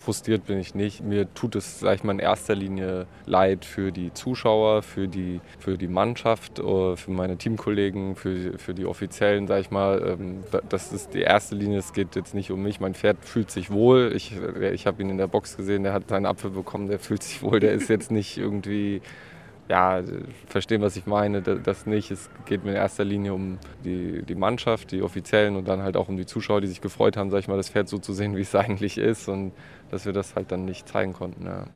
frustriert bin ich nicht. Mir tut es, sag ich mal, in erster Linie leid für die Zuschauer, für die Mannschaft, für meine Teamkollegen, für die Offiziellen, sag ich mal. Das ist die erste Linie, es geht jetzt nicht um mich. Mein Pferd fühlt sich wohl. Ich habe ihn in der Box gesehen, der hat seinen Apfel bekommen, der fühlt sich wohl. Der ist jetzt nicht irgendwie, ja, verstehen, was ich meine, das nicht. Es geht mir in erster Linie um die Mannschaft, die Offiziellen und dann halt auch um die Zuschauer, die sich gefreut haben, sag ich mal, das Pferd so zu sehen, wie es eigentlich ist und dass wir das halt dann nicht zeigen konnten. Ja.